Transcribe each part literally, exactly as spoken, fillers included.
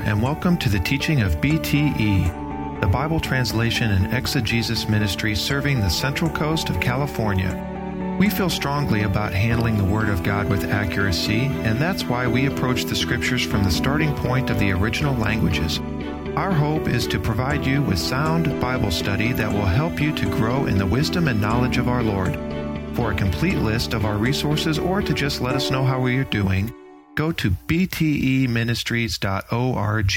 and welcome to the teaching of B T E, the Bible Translation and Exegesis Ministry serving the Central Coast of California. We feel strongly about handling the Word of God with accuracy, and that's why we approach the Scriptures from the starting point of the original languages. Our hope is to provide you with sound Bible study that will help you to grow in the wisdom and knowledge of our Lord. For a complete list of our resources or to just let us know how we are doing, go to b t e ministries dot org.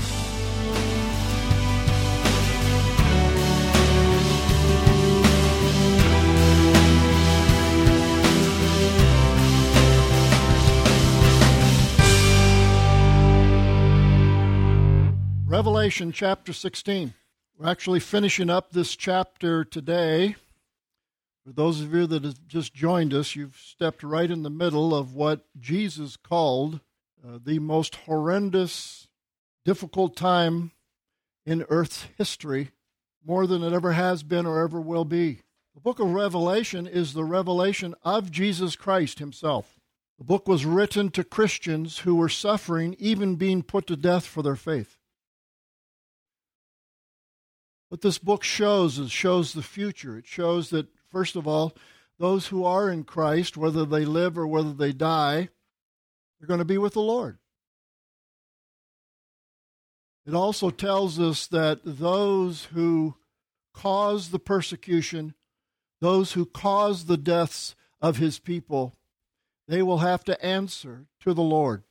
Revelation chapter sixteen. We're actually finishing up this chapter today. For those of you that have just joined us, you've stepped right in the middle of what Jesus called uh, the most horrendous, difficult time in Earth's history, more than it ever has been or ever will be. The book of Revelation is the revelation of Jesus Christ himself. The book was written to Christians who were suffering, even being put to death for their faith. What this book shows is shows the future. It shows that, first of all, those who are in Christ, whether they live or whether they die, they're going to be with the Lord. It also tells us that those who cause the persecution, those who cause the deaths of his people, they will have to answer to the Lord.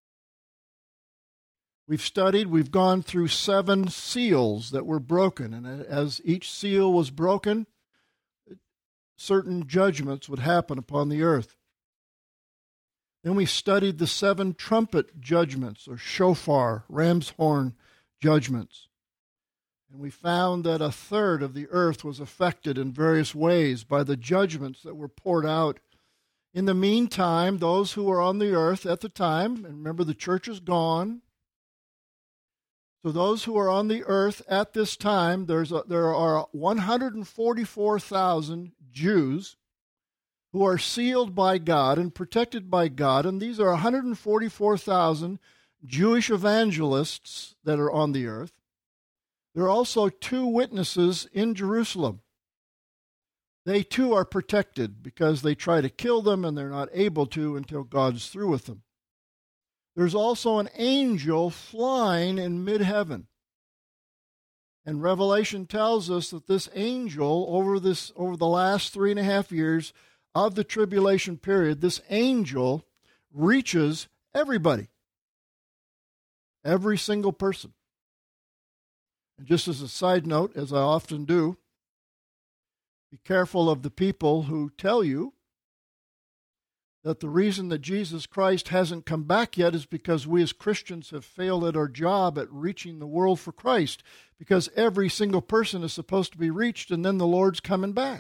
We've studied, we've gone through seven seals that were broken, and as each seal was broken, certain judgments would happen upon the earth. Then we studied the seven trumpet judgments, or shofar, ram's horn judgments. And we found that a third of the earth was affected in various ways by the judgments that were poured out. In the meantime, those who were on the earth at the time, and remember the church is gone, so those who are on the earth at this time, there's a, there are one hundred forty-four thousand Jews who are sealed by God and protected by God, and these are one hundred forty-four thousand Jewish evangelists that are on the earth. There are also two witnesses in Jerusalem. They too are protected because they try to kill them and they're not able to until God's through with them. There's also an angel flying in mid-heaven. And Revelation tells us that this angel, over this over the last three and a half years of the tribulation period, this angel reaches everybody. Every single person. And just as a side note, as I often do, be careful of the people who tell you that the reason that Jesus Christ hasn't come back yet is because we as Christians have failed at our job at reaching the world for Christ, because every single person is supposed to be reached and then the Lord's coming back.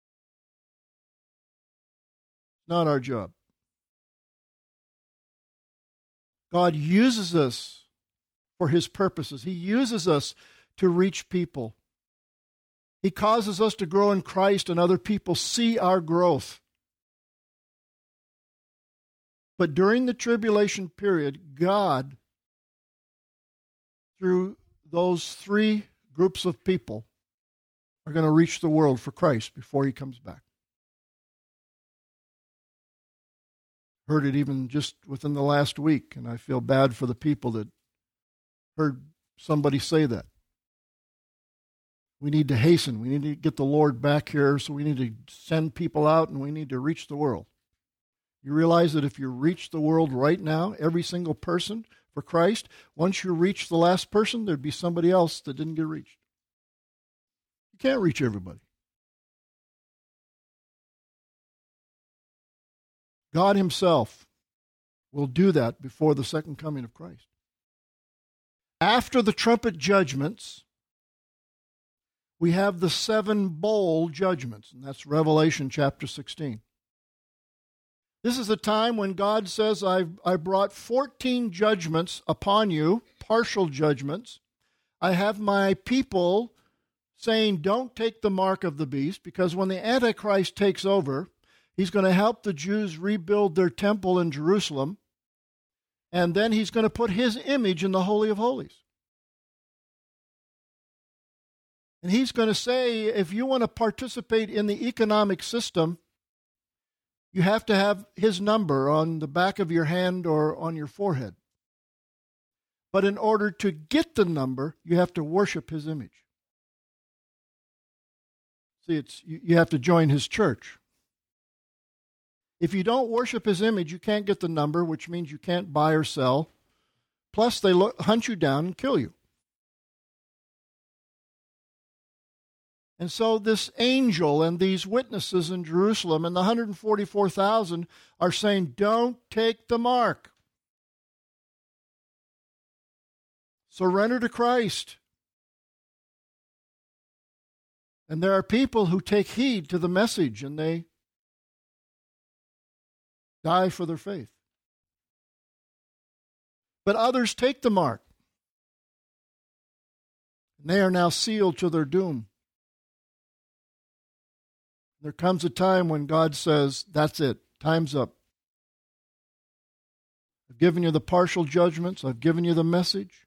Not our job. God uses us for his purposes. He uses us to reach people. He causes us to grow in Christ and other people see our growth. But during the tribulation period, God, through those three groups of people, are going to reach the world for Christ before he comes back. Heard it even just within the last week, and I feel bad for the people that heard somebody say that. We need to hasten. We need to get the Lord back here, so we need to send people out, and we need to reach the world. You realize that if you reach the world right now, every single person for Christ, once you reach the last person, there'd be somebody else that didn't get reached. You can't reach everybody. God himself will do that before the second coming of Christ. After the trumpet judgments, we have the seven bowl judgments, and that's Revelation chapter sixteen. This is the time when God says, I've, I brought fourteen judgments upon you, partial judgments. I have my people saying, don't take the mark of the beast, because when the Antichrist takes over, he's going to help the Jews rebuild their temple in Jerusalem. And then he's going to put his image in the Holy of Holies. And he's going to say, if you want to participate in the economic system, you have to have his number on the back of your hand or on your forehead. But in order to get the number, you have to worship his image. See, it's you, you have to join his church. If you don't worship his image, you can't get the number, which means you can't buy or sell. Plus, they look, hunt you down and kill you. And so this angel and these witnesses in Jerusalem and the one hundred forty-four thousand are saying, don't take the mark. Surrender to Christ. And there are people who take heed to the message and they die for their faith. But others take the mark. And they are now sealed to their doom. There comes a time when God says, that's it, time's up. I've given you the partial judgments, I've given you the message.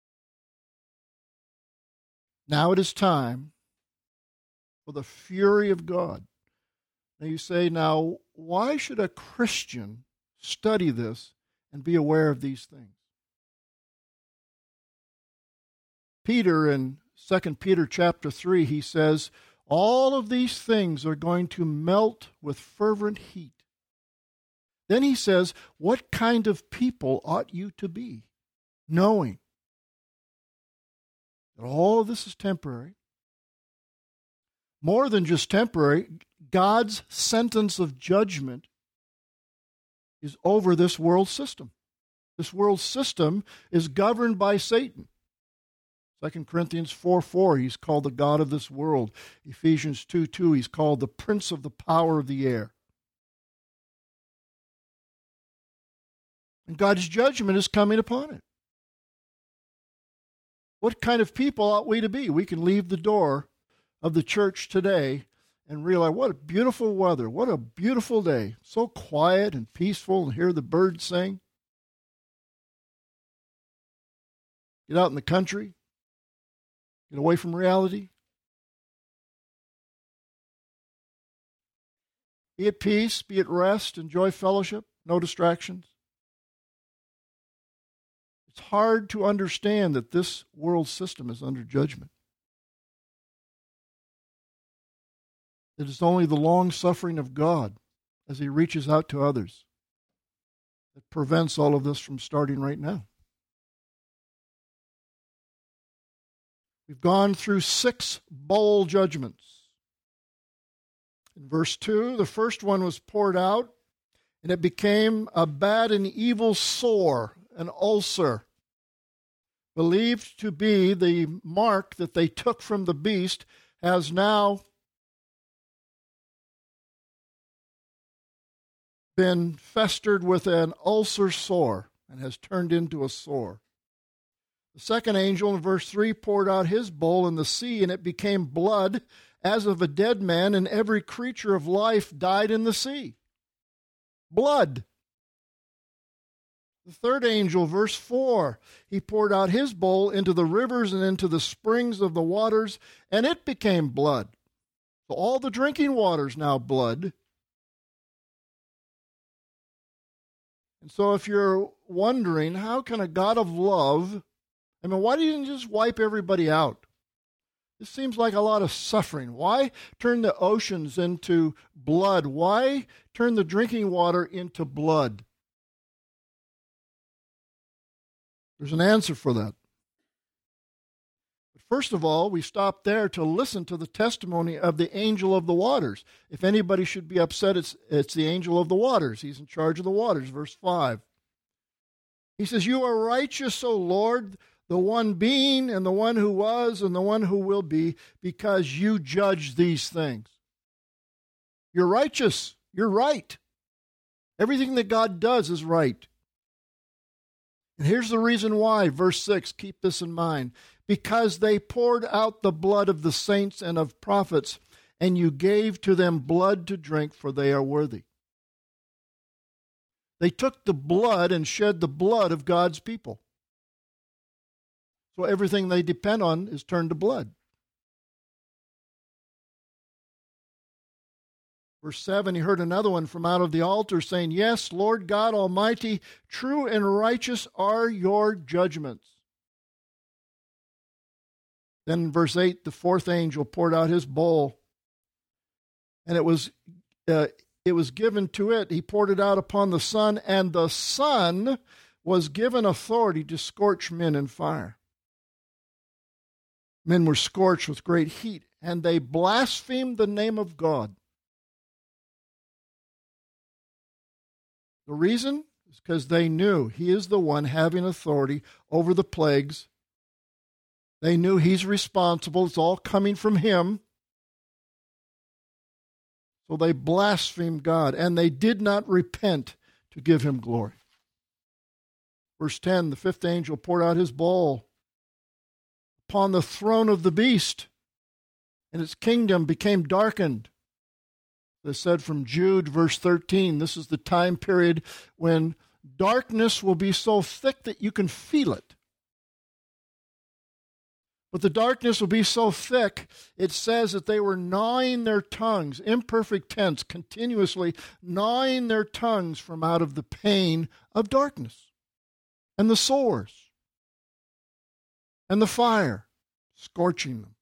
Now it is time for the fury of God. Now you say, now, why should a Christian study this and be aware of these things? Peter, in Second Peter chapter three, he says, all of these things are going to melt with fervent heat. Then he says, what kind of people ought you to be, knowing that all of this is temporary? More than just temporary, God's sentence of judgment is over this world system. This world system is governed by Satan. Second Corinthians four four, he's called the god of this world. Ephesians two two, he's called the prince of the power of the air. And God's judgment is coming upon it. What kind of people ought we to be? We can leave the door of the church today and realize what a beautiful weather, what a beautiful day. So quiet and peaceful, and hear the birds sing. Get out in the country. Get away from reality. Be at peace, be at rest, enjoy fellowship, no distractions. It's hard to understand that this world system is under judgment. It is only the long suffering of God as he reaches out to others that prevents all of this from starting right now. We've gone through six bowl judgments. In verse two, the first one was poured out, and it became a bad and evil sore, an ulcer, believed to be the mark that they took from the beast, has now been festered with an ulcer sore and has turned into a sore. The second angel in verse three poured out his bowl in the sea, and it became blood as of a dead man, and every creature of life died in the sea. Blood. The third angel, verse four, he poured out his bowl into the rivers and into the springs of the waters, and it became blood. So all the drinking water is now blood. And so if you're wondering, how can a God of love, I mean, why didn't he just wipe everybody out? This seems like a lot of suffering. Why turn the oceans into blood? Why turn the drinking water into blood? There's an answer for that. But first of all, we stop there to listen to the testimony of the angel of the waters. If anybody should be upset, it's, it's the angel of the waters. He's in charge of the waters, verse five. He says, "You are righteous, O Lord, the one being and the one who was and the one who will be, because you judge these things." You're righteous. You're right. Everything that God does is right. And here's the reason why. Verse six, keep this in mind. Because they poured out the blood of the saints and of prophets, and you gave to them blood to drink, for they are worthy. They took the blood and shed the blood of God's people. So everything they depend on is turned to blood. Verse seven, he heard another one from out of the altar saying, Yes, Lord God Almighty, true and righteous are your judgments. Then in verse eight, the fourth angel poured out his bowl, and it was uh, it was given to it. He poured it out upon the sun, and the sun was given authority to scorch men in fire. Men were scorched with great heat, and they blasphemed the name of God. The reason is because they knew he is the one having authority over the plagues. They knew he's responsible. It's all coming from him. So they blasphemed God, and they did not repent to give him glory. Verse ten, the fifth angel poured out his bowl upon the throne of the beast, and its kingdom became darkened. They said from Jude, verse thirteen, this is the time period when darkness will be so thick that you can feel it. But the darkness will be so thick, it says that they were gnawing their tongues, imperfect tense, continuously gnawing their tongues from out of the pain of darkness and the sores and the fire scorching them.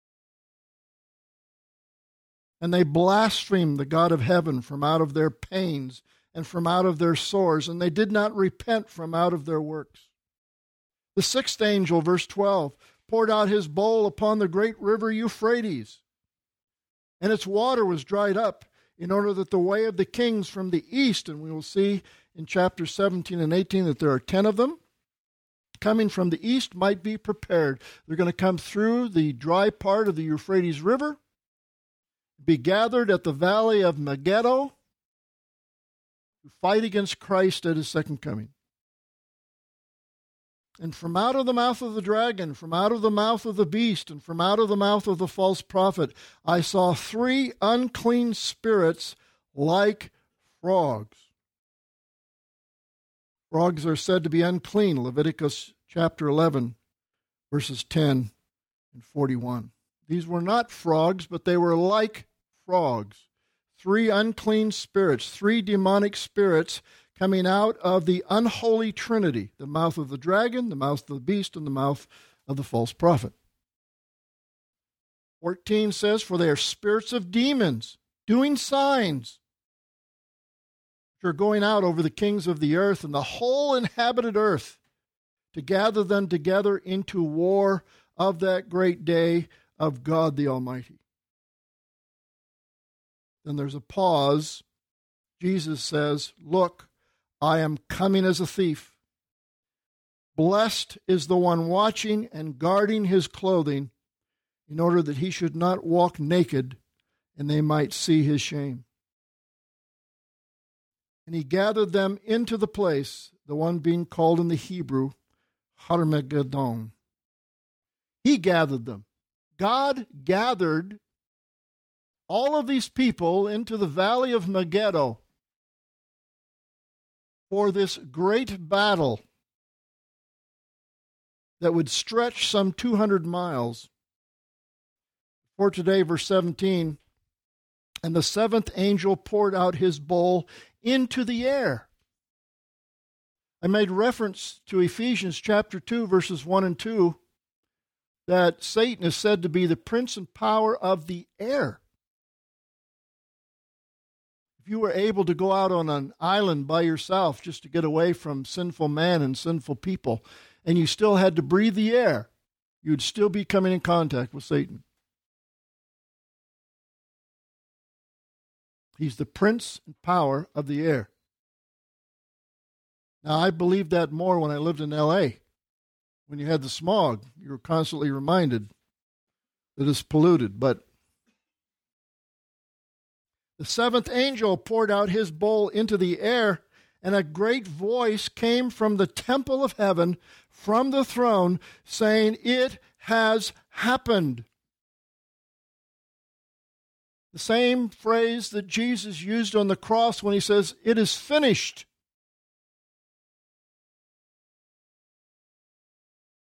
And they blasphemed the God of heaven from out of their pains and from out of their sores, and they did not repent from out of their works. The sixth angel, verse twelve, poured out his bowl upon the great river Euphrates, and its water was dried up in order that the way of the kings from the east, and we will see in chapter seventeen and eighteen that there are ten of them, coming from the east might be prepared. They're going to come through the dry part of the Euphrates River, be gathered at the valley of Megiddo to fight against Christ at his second coming. And from out of the mouth of the dragon, from out of the mouth of the beast, and from out of the mouth of the false prophet, I saw three unclean spirits like frogs. Frogs are said to be unclean, Leviticus chapter eleven, verses ten and forty-one. These were not frogs, but they were like frogs. Three unclean spirits, three demonic spirits coming out of the unholy trinity, the mouth of the dragon, the mouth of the beast, and the mouth of the false prophet. fourteen says, For they are spirits of demons, doing signs, which are going out over the kings of the earth and the whole inhabited earth, to gather them together into war of that great day of God the Almighty. Then there's a pause. Jesus says, Look, I am coming as a thief. Blessed is the one watching and guarding his clothing, in order that he should not walk naked, and they might see his shame. And he gathered them into the place, the one being called in the Hebrew, Harmageddon. He gathered them. God gathered all of these people into the valley of Megiddo for this great battle that would stretch some two hundred miles. For today, verse seventeen, and the seventh angel poured out his bowl into the air. I made reference to Ephesians chapter two, verses one and two, that Satan is said to be the prince and power of the air. If you were able to go out on an island by yourself just to get away from sinful man and sinful people, and you still had to breathe the air, you'd still be coming in contact with Satan. He's the prince and power of the air. Now, I believed that more when I lived in L A When you had the smog, you were constantly reminded that it's polluted. But the seventh angel poured out his bowl into the air, and a great voice came from the temple of heaven, from the throne, saying, It has happened. The same phrase that Jesus used on the cross when he says, It is finished.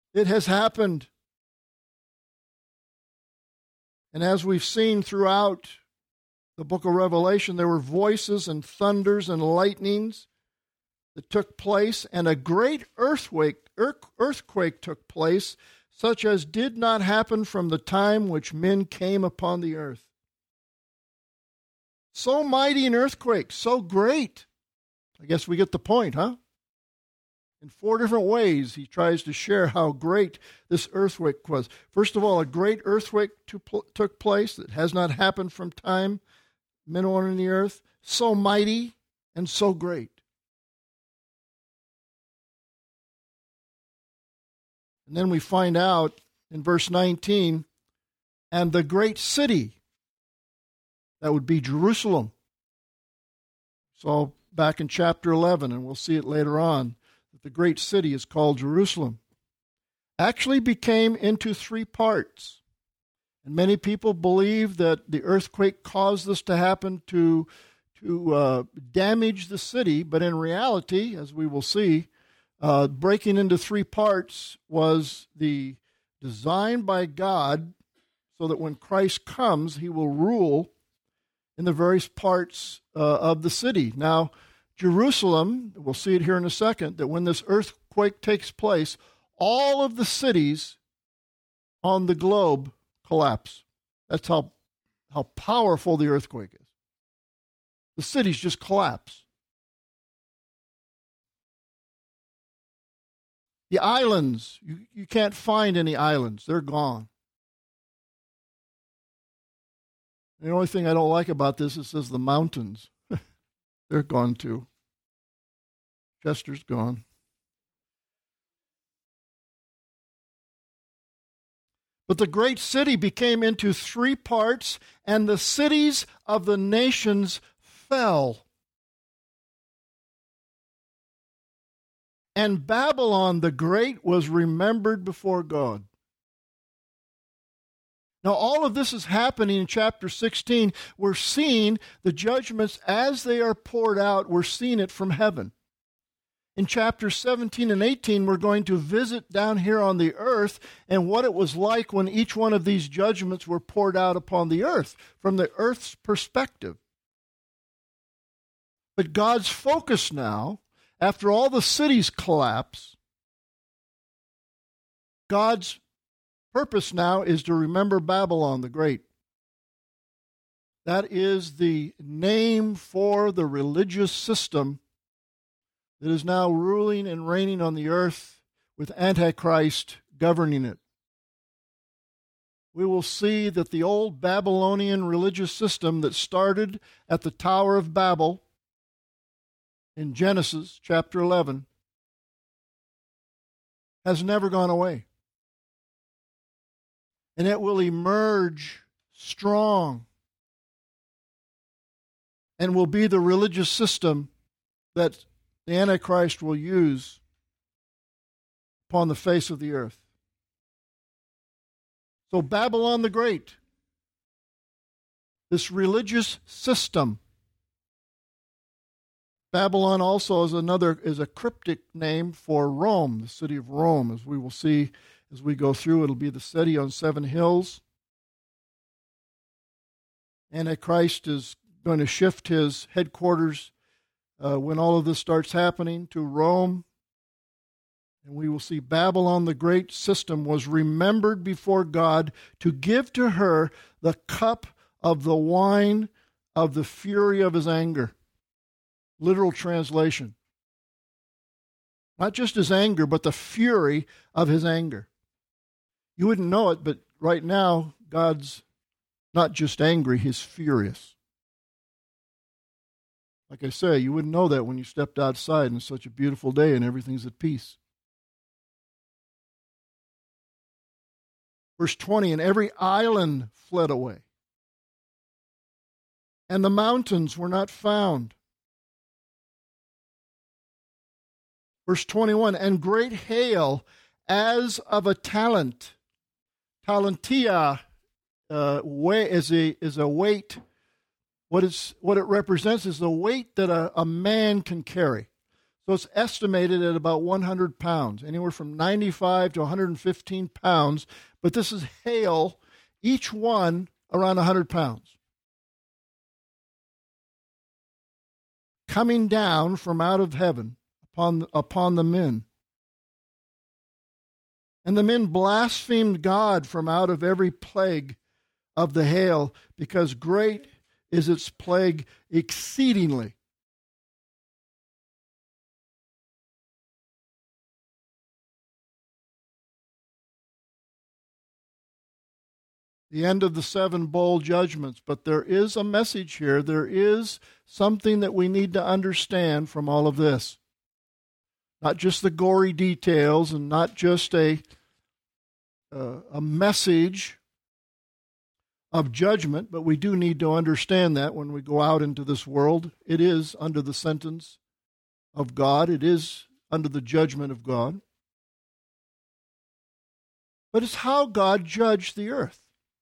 It has happened. And as we've seen throughout the book of Revelation, there were voices and thunders and lightnings that took place, and a great earthquake, earthquake took place, such as did not happen from the time which men came upon the earth. So mighty an earthquake, so great. I guess we get the point, huh? In four different ways, he tries to share how great this earthquake was. First of all, a great earthquake took place that has not happened from time men on the earth, so mighty and so great. And then we find out in verse nineteen, and the great city, that would be Jerusalem. So back in chapter eleven, and we'll see it later on, that the great city is called Jerusalem, actually became into three parts. And many people believe that the earthquake caused this to happen to, to uh, damage the city, but in reality, as we will see, uh, breaking into three parts was the design by God so that when Christ comes, he will rule in the various parts uh, of the city. Now, Jerusalem, we'll see it here in a second, that when this earthquake takes place, all of the cities on the globe collapse. That's how, how powerful the earthquake is. The cities just collapse. The islands, you, you can't find any islands. They're gone. The only thing I don't like about this, it says the mountains. They're gone too. Chester's gone. But the great city became into three parts, and the cities of the nations fell. And Babylon the Great was remembered before God. Now, all of this is happening in chapter sixteen. We're seeing the judgments as they are poured out. We're seeing it from heaven. In chapter seventeen and eighteen, we're going to visit down here on the earth and what it was like when each one of these judgments were poured out upon the earth from the earth's perspective. But God's focus now, after all the cities collapse, God's purpose now is to remember Babylon the Great. That is the name for the religious system that is now ruling and reigning on the earth with Antichrist governing it. We will see that the old Babylonian religious system that started at the Tower of Babel in Genesis chapter eleven has never gone away. And it will emerge strong and will be the religious system that the Antichrist will use upon the face of the earth. So Babylon the Great, this religious system. Babylon also is another is a cryptic name for Rome, the city of Rome, as we will see as we go through. It'll be the city on seven hills. Antichrist is going to shift his headquarters uh, when all of this starts happening to Rome. And we will see Babylon the Great system was remembered before God to give to her the cup of the wine of the fury of his anger. Literal translation. Not just his anger, but the fury of his anger. You wouldn't know it, but right now, God's not just angry, he's furious. Like I say, you wouldn't know that when you stepped outside and it's such a beautiful day and everything's at peace. Verse twenty, and every island fled away, and the mountains were not found. Verse twenty-one, and great hail as of a talent. Talentia uh, is a is a weight. What is what it represents is the weight that a, a man can carry. So it's estimated at about one hundred pounds, anywhere from ninety-five to one hundred fifteen pounds. But this is hail, each one around one hundred pounds, coming down from out of heaven upon, upon the men. And the men blasphemed God from out of every plague of the hail, because great is its plague exceedingly. The end of the seven bowl judgments. But there is a message here. There is something that we need to understand from all of this. Not just the gory details and not just a, uh, a message of judgment, but we do need to understand that when we go out into this world, it is under the sentence of God. It is under the judgment of God. But it's how God judged the earth.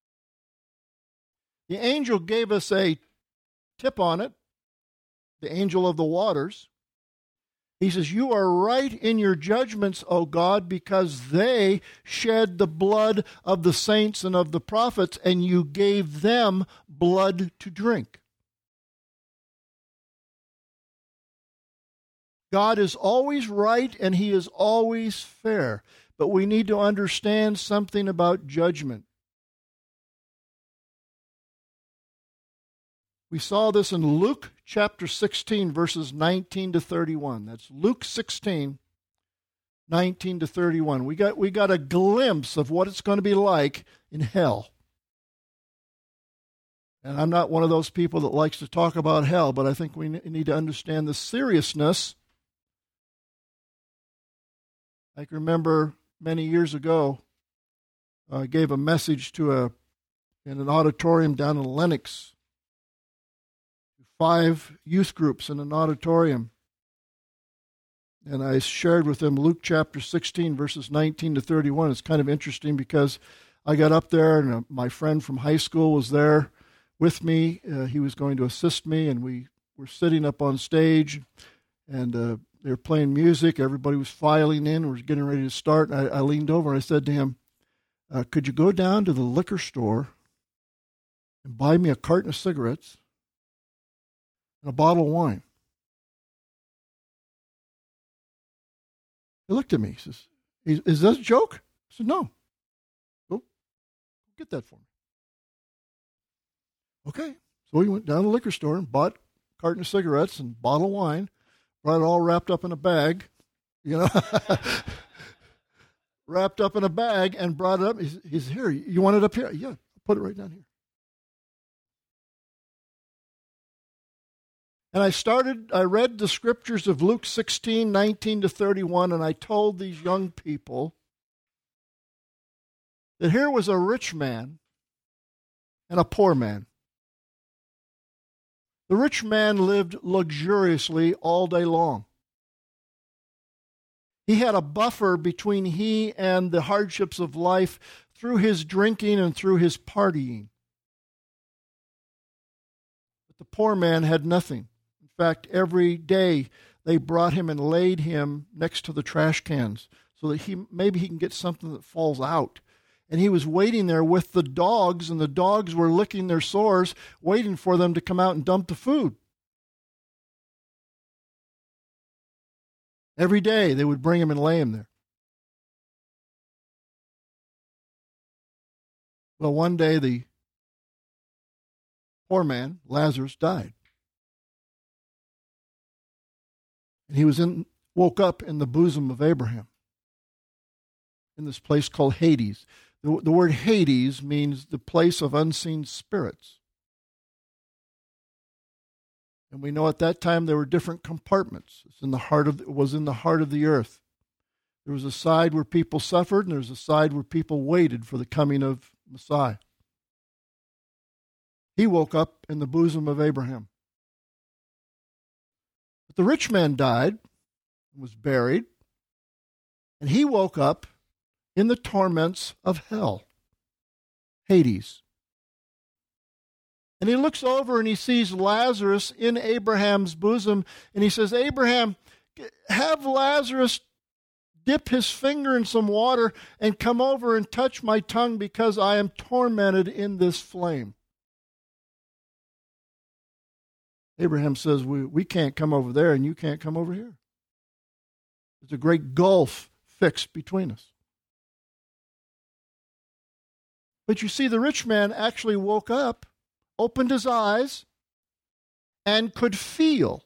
The angel gave us a tip on it, the angel of the waters. He says, you are right in your judgments, O God, because they shed the blood of the saints and of the prophets, and you gave them blood to drink. God is always right and he is always fair, but we need to understand something about judgment. We saw this in Luke chapter sixteen, verses nineteen to thirty-one. That's Luke sixteen, nineteen to thirty-one. We got, we got a glimpse of what it's going to be like in hell. And I'm not one of those people that likes to talk about hell, but I think we need to understand the seriousness. I can remember many years ago, I gave a message to a in an auditorium down in Lenox. Five youth groups in an auditorium. And I shared with them Luke chapter sixteen, verses nineteen to thirty-one. It's kind of interesting because I got up there and uh, my friend from high school was there with me. Uh, he was going to assist me, and we were sitting up on stage, and uh, they were playing music. Everybody was filing in. We were getting ready to start. And I, I leaned over and I said to him, uh, could you go down to the liquor store and buy me a carton of cigarettes and a bottle of wine? He looked at me. He says, is, is that a joke? I said, no. Go get that for me. Okay. So we went down to the liquor store and bought a carton of cigarettes and a bottle of wine, brought it all wrapped up in a bag, you know, wrapped up in a bag and brought it up. He's, he's here. You want it up here? Yeah, put it right down here. And I started, I read the scriptures of Luke sixteen, nineteen to thirty-one, and I told these young people that here was a rich man and a poor man. The rich man lived luxuriously all day long. He had a buffer between he and the hardships of life through his drinking and through his partying. But the poor man had nothing. In fact, every day they brought him and laid him next to the trash cans so that he maybe he can get something that falls out. And he was waiting there with the dogs, and the dogs were licking their sores, waiting for them to come out and dump the food. Every day they would bring him and lay him there. Well, one day the poor man, Lazarus, died. And he was in, woke up in the bosom of Abraham, in this place called Hades. The, the word Hades means the place of unseen spirits. And we know at that time there were different compartments. It's in the heart of, it was in the heart of the earth. There was a side where people suffered, and there was a side where people waited for the coming of Messiah. He woke up in the bosom of Abraham. But the rich man died and was buried, and he woke up in the torments of hell, Hades. And he looks over and he sees Lazarus in Abraham's bosom, and he says, Abraham, have Lazarus dip his finger in some water and come over and touch my tongue because I am tormented in this flame. Abraham says, we, we can't come over there and you can't come over here. There's a great gulf fixed between us. But you see, the rich man actually woke up, opened his eyes, and could feel,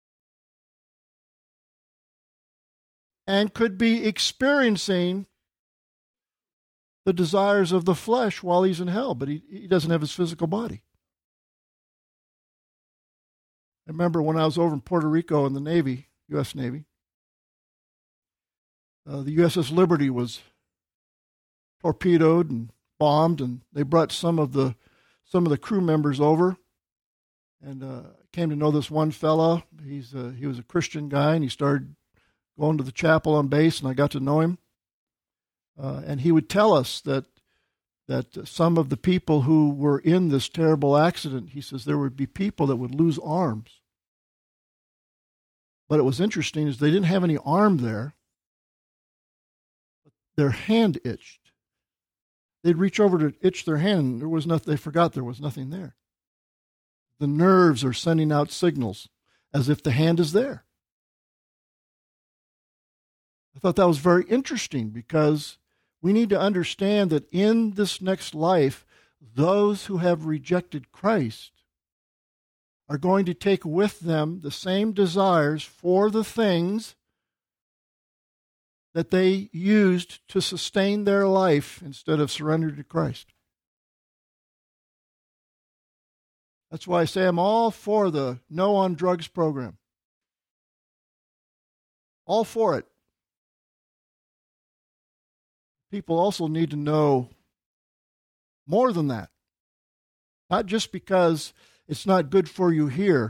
and could be experiencing the desires of the flesh while he's in hell, but he, he doesn't have his physical body. I remember when I was over in Puerto Rico in the Navy, U S Navy, uh, the U S S Liberty was torpedoed and bombed, and they brought some of the some of the crew members over, and uh, came to know this one fella. He's uh, he was a Christian guy, and he started going to the chapel on base, and I got to know him. Uh, and he would tell us that that some of the people who were in this terrible accident, he says there would be people that would lose arms. But it was interesting is they didn't have any arm there. Their hand itched. They'd reach over to itch their hand, and there was nothing. They forgot there was nothing there. The nerves are sending out signals as if the hand is there. I thought that was very interesting because we need to understand that in this next life, those who have rejected Christ are going to take with them the same desires for the things that they used to sustain their life instead of surrendering to Christ. That's why I say I'm all for the No on Drugs program. All for it. People also need to know more than that. Not just because it's not good for you here,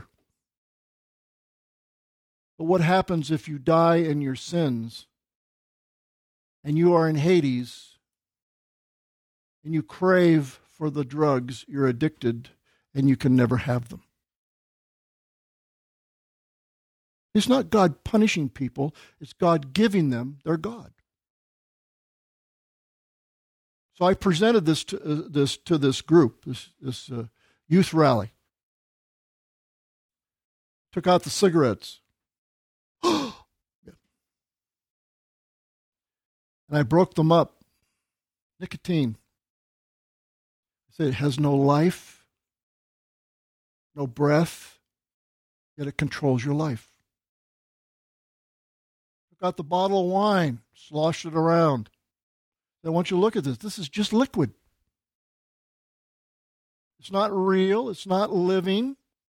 but what happens if you die in your sins and you are in Hades and you crave for the drugs, you're addicted, and you can never have them. It's not God punishing people, it's God giving them their God. So I presented this to uh, this to this group, this this uh, youth rally. Took out the cigarettes. And I broke them up. Nicotine. I said it has no life, no breath, yet it controls your life. Took out the bottle of wine, sloshed it around. I want you to look at this. This is just liquid. It's not real. It's not living.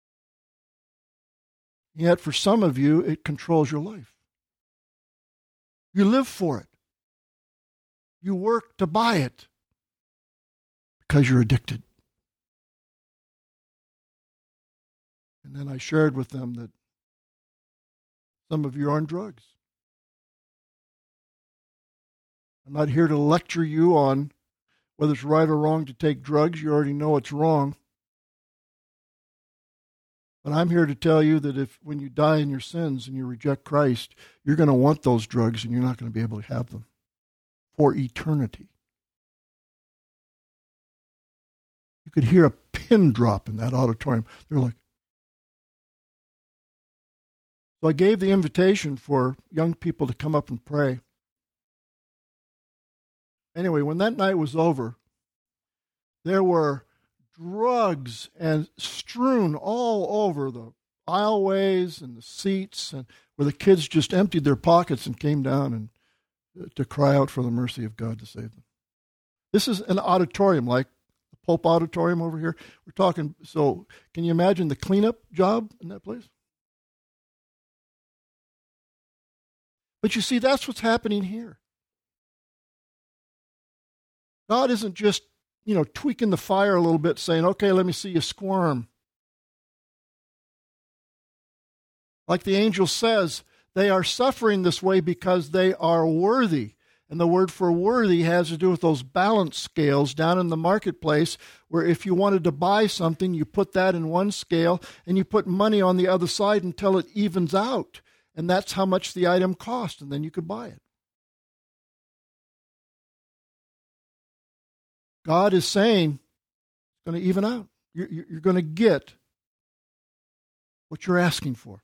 Yet for some of you, it controls your life. You live for it. You work to buy it because you're addicted. And then I shared with them that some of you are on drugs. I'm not here to lecture you on whether it's right or wrong to take drugs. You already know it's wrong. But I'm here to tell you that if when you die in your sins and you reject Christ, you're going to want those drugs and you're not going to be able to have them for eternity. You could hear a pin drop in that auditorium. They're like, so I gave the invitation for young people to come up and pray. Anyway, when that night was over, there were drugs and strewn all over the aisleways and the seats, and where the kids just emptied their pockets and came down and uh, to cry out for the mercy of God to save them. This is an auditorium like the Pope Auditorium over here. We're talking, so can you imagine the cleanup job in that place? But you see, that's what's happening here. God isn't just, you know, tweaking the fire a little bit, saying, okay, let me see you squirm. Like the angel says, they are suffering this way because they are worthy. And the word for worthy has to do with those balance scales down in the marketplace, where if you wanted to buy something, you put that in one scale and you put money on the other side until it evens out. and that's how much the item cost, and then you could buy it. God is saying it's going to even out. You're, you're going to get what you're asking for.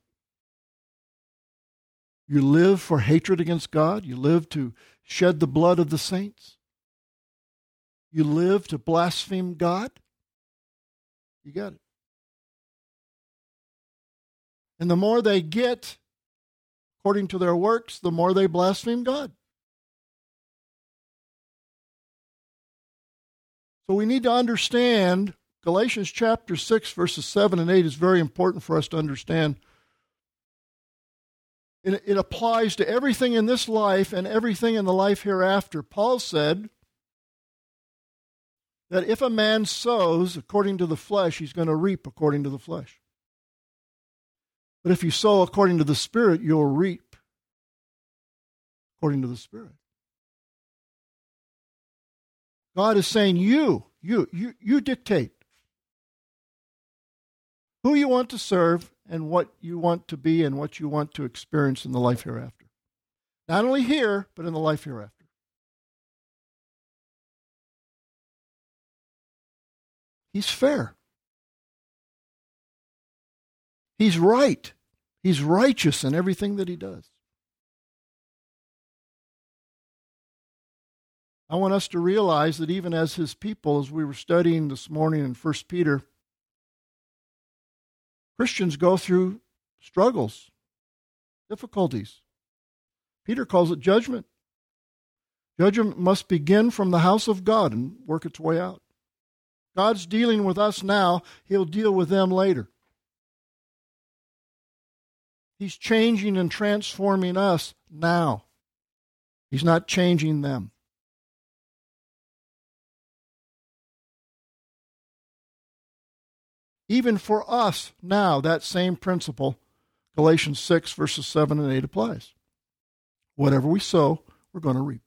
You live for hatred against God. You live to shed the blood of the saints. You live to blaspheme God. You got it. And the more they get, according to their works, the more they blaspheme God. So we need to understand Galatians chapter six, verses seven and eight is very important for us to understand. It, it applies to everything in this life and everything in the life hereafter. Paul said that if a man sows according to the flesh, he's going to reap according to the flesh. But if you sow according to the Spirit, you'll reap according to the Spirit. God is saying, you, you, you, you dictate who you want to serve and what you want to be and what you want to experience in the life hereafter. Not only here, but in the life hereafter. He's fair. He's right. He's righteous in everything that he does. I want us to realize that even as his people, as we were studying this morning in First Peter, Christians go through struggles, difficulties. Peter calls it judgment. Judgment must begin from the house of God and work its way out. God's dealing with us now. He'll deal with them later. He's changing and transforming us now. He's not changing them. Even for us now, that same principle, Galatians six, verses seven and eight applies. Whatever we sow, we're going to reap.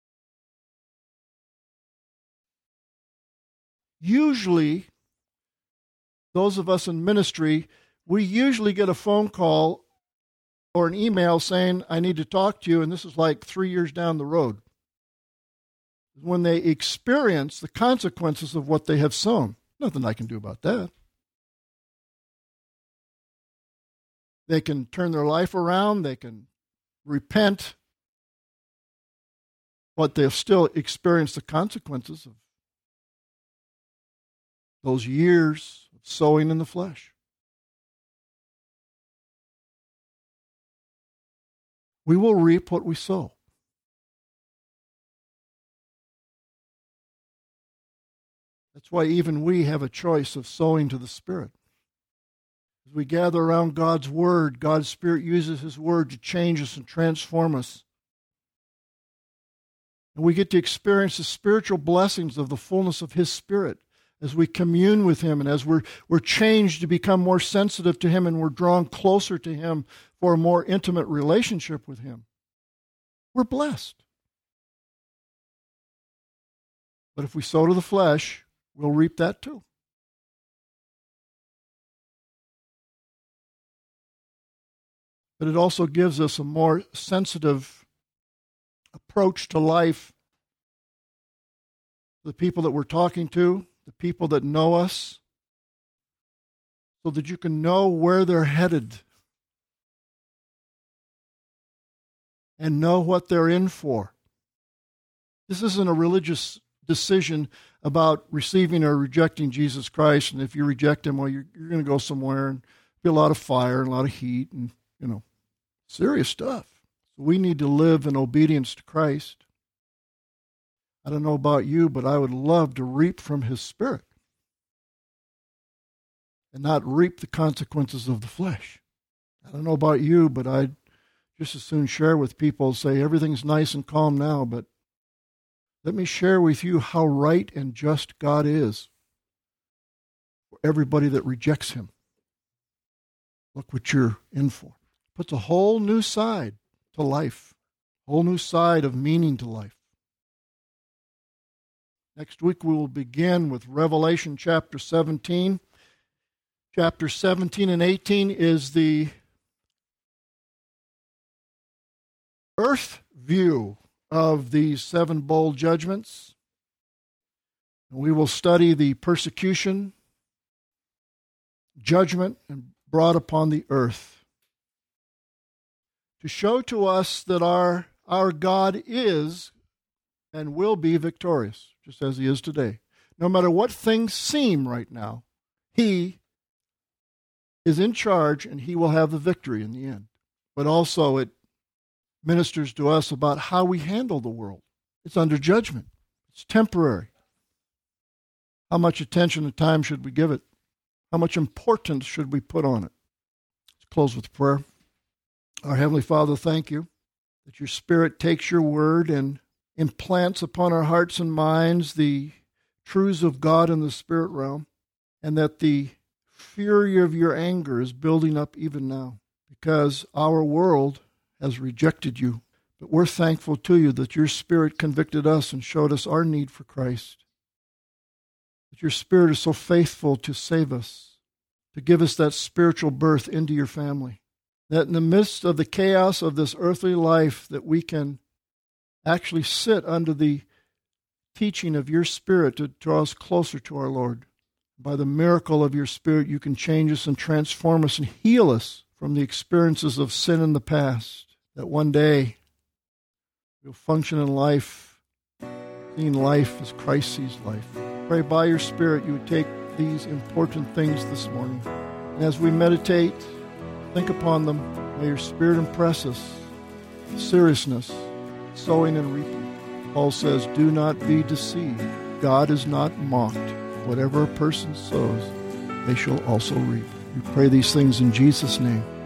Usually, those of us in ministry, we usually get a phone call or an email saying, I need to talk to you, and this is like three years down the road. When they experience the consequences of what they have sown. Nothing I can do about that. They can turn their life around. They can repent. But they'll still experience the consequences of those years of sowing in the flesh. We will reap what we sow. That's why even we have a choice of sowing to the Spirit. As we gather around God's Word, God's Spirit uses His Word to change us and transform us. And we get to experience the spiritual blessings of the fullness of His Spirit as we commune with Him and as we're, we're changed to become more sensitive to Him and we're drawn closer to Him for a more intimate relationship with Him. We're blessed. But if we sow to the flesh, we'll reap that too. But it also gives us a more sensitive approach to life. The people that we're talking to, the people that know us, so that you can know where they're headed and know what they're in for. This isn't a religious decision about receiving or rejecting Jesus Christ, and if you reject Him, well, you're, you're going to go somewhere and be a lot of fire and a lot of heat and, you know, serious stuff. So we need to live in obedience to Christ. I don't know about you, but I would love to reap from His Spirit and not reap the consequences of the flesh. I don't know about you, but I'd just as soon share with people, say everything's nice and calm now, but let me share with you how right and just God is for everybody that rejects Him. Look what you're in for. Puts a whole new side to life, a whole new side of meaning to life. Next week we will begin with Revelation chapter seventeen. Chapter seventeen and eighteen is the earth view of these seven bowl judgments. We will study the persecution, judgment, and brought upon the earth to show to us that our, our God is and will be victorious, just as he is today. No matter what things seem right now, he is in charge and he will have the victory in the end. But also it ministers to us about how we handle the world. It's under judgment. It's temporary. How much attention and time should we give it? How much importance should we put on it? Let's close with prayer. Our Heavenly Father, thank you that your Spirit takes your word and implants upon our hearts and minds the truths of God in the spirit realm, and that the fury of your anger is building up even now because our world has rejected you. But we're thankful to you that your Spirit convicted us and showed us our need for Christ. That your Spirit is so faithful to save us, to give us that spiritual birth into your family. That in the midst of the chaos of this earthly life, that we can actually sit under the teaching of your Spirit to draw us closer to our Lord. By the miracle of your Spirit, you can change us and transform us and heal us from the experiences of sin in the past. That one day we'll function in life, seeing life as Christ sees life. Pray by your Spirit you would take these important things this morning. And as we meditate, think upon them, may your Spirit impress us. Seriousness, sowing and reaping. Paul says, do not be deceived. God is not mocked. Whatever a person sows, they shall also reap. We pray these things in Jesus' name.